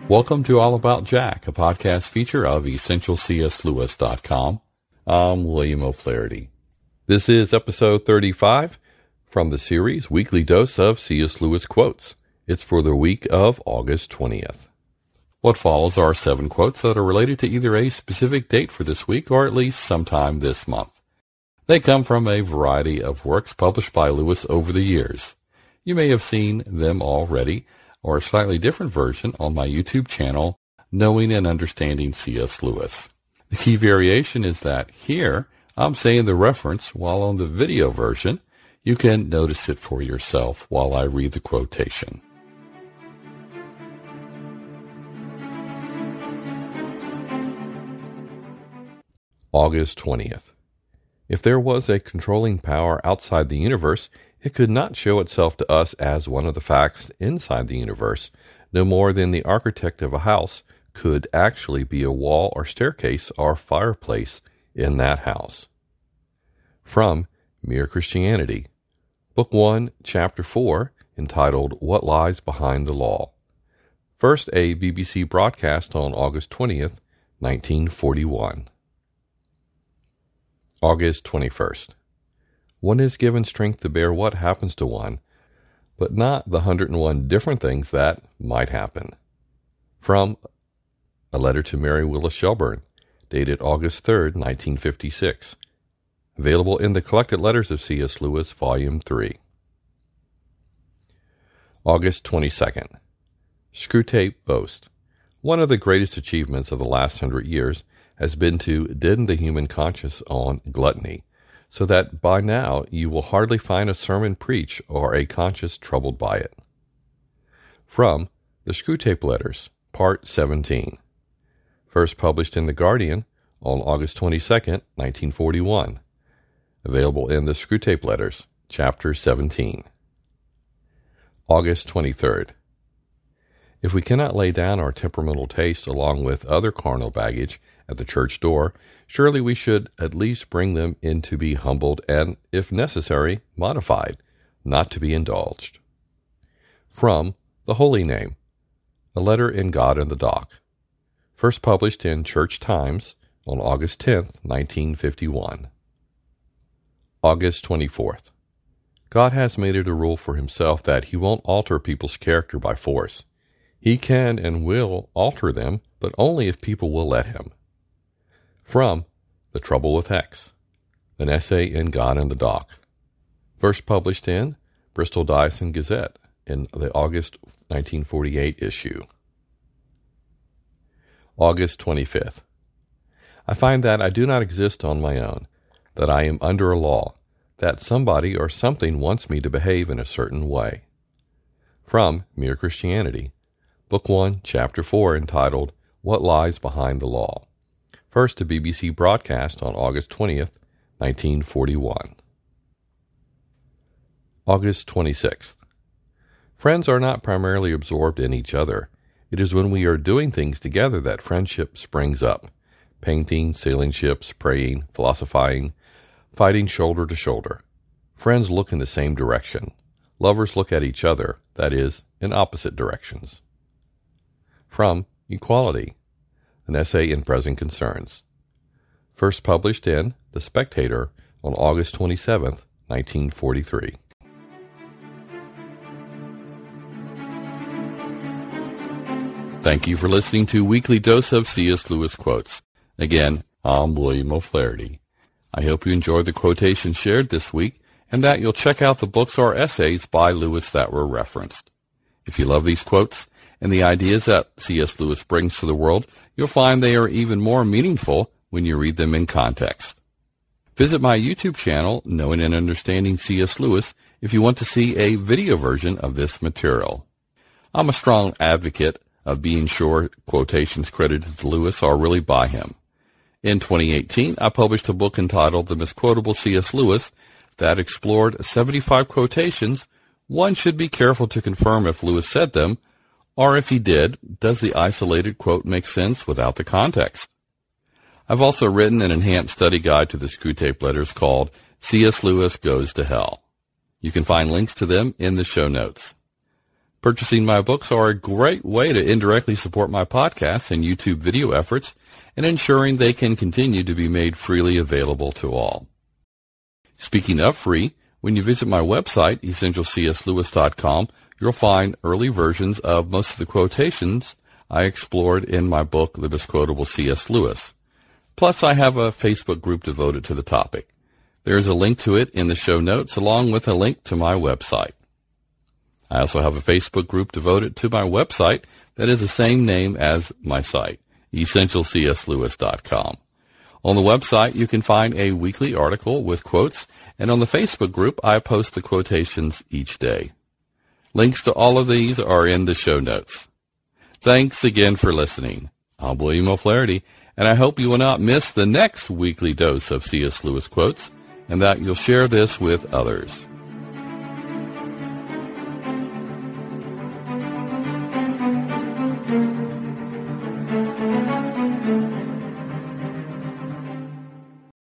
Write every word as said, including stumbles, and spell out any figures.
Welcome to All About Jack, a podcast feature of essential c s lewis dot com. I'm William O'Flaherty. This is episode thirty-five from the series Weekly Dose of C S. Lewis Quotes. It's for the week of August twentieth. What follows are seven quotes that are related to either a specific date for this week or at least sometime this month. They come from a variety of works published by Lewis over the years. You may have seen them already, or a slightly different version on my YouTube channel, Knowing and Understanding C S. Lewis. The key variation is that here, I'm saying the reference, while on the video version, you can notice it for yourself while I read the quotation. August twentieth. If there was a controlling power outside the universe, it could not show itself to us as one of the facts inside the universe, no more than the architect of a house could actually be a wall or staircase or fireplace in that house. From Mere Christianity, Book one, Chapter four, entitled What Lies Behind the Law. First a B B C broadcast on August twentieth, nineteen forty-one. August twenty-first. One is given strength to bear what happens to one, but not the hundred and one different things that might happen. From A Letter to Mary Willis Shelburne, dated August third, nineteen fifty-six. Available in the Collected Letters of C S. Lewis, Volume three. August twenty-second. Screwtape Boast. One of the greatest achievements of the last hundred years has been to deaden the human conscience on gluttony, so that by now you will hardly find a sermon preached or a conscience troubled by it. From The Screwtape Letters, Part seventeen. First published in The Guardian on August twenty-second, nineteen forty-one. Available in The Screwtape Letters, Chapter seventeen. August twenty-third. If we cannot lay down our temperamental tastes along with other carnal baggage at the church door, surely we should at least bring them in to be humbled and, if necessary, modified, not to be indulged. From The Holy Name, A Letter in God in the Dock. First published in Church Times on August tenth, nineteen fifty-one. August twenty-fourth. God has made it a rule for himself that he won't alter people's character by force. He can and will alter them, but only if people will let him. From The Trouble with X, an essay in God in the Dock. First published in Bristol Diocesan Gazette in the August nineteen forty-eight issue. August twenty-fifth. I find that I do not exist on my own, that I am under a law, that somebody or something wants me to behave in a certain way. From Mere Christianity, Book one, Chapter four, entitled What Lies Behind the Law. First a B B C broadcast on August twentieth, nineteen forty-one. August twenty-sixth. Friends are not primarily absorbed in each other. It is when we are doing things together that friendship springs up. Painting, sailing ships, praying, philosophizing, fighting shoulder to shoulder. Friends look in the same direction. Lovers look at each other, that is, in opposite directions. From Equality, an essay in Present Concerns. First published in The Spectator on August twenty-seventh, nineteen forty-three. Thank you for listening to Weekly Dose of C S. Lewis Quotes. Again, I'm William O'Flaherty. I hope you enjoyed the quotations shared this week and that you'll check out the books or essays by Lewis that were referenced. If you love these quotes and the ideas that C S. Lewis brings to the world, you'll find they are even more meaningful when you read them in context. Visit my YouTube channel, Knowing and Understanding C S. Lewis, if you want to see a video version of this material. I'm a strong advocate of being sure quotations credited to Lewis are really by him. In twenty eighteen, I published a book entitled The Misquotable C S. Lewis that explored seventy-five quotations. One should be careful to confirm if Lewis said them, or if he did, does the isolated quote make sense without the context? I've also written an enhanced study guide to the Screwtape Letters called C S. Lewis Goes to Hell. You can find links to them in the show notes. Purchasing my books are a great way to indirectly support my podcasts and YouTube video efforts and ensuring they can continue to be made freely available to all. Speaking of free, when you visit my website, essential c s lewis dot com, you'll find early versions of most of the quotations I explored in my book, The Misquotable C S. Lewis. Plus, I have a Facebook group devoted to the topic. There is a link to it in the show notes, along with a link to my website. I also have a Facebook group devoted to my website that is the same name as my site, essential c s lewis dot com. On the website, you can find a weekly article with quotes, and on the Facebook group, I post the quotations each day. Links to all of these are in the show notes. Thanks again for listening. I'm William O'Flaherty, and I hope you will not miss the next weekly dose of C S. Lewis quotes, and that you'll share this with others.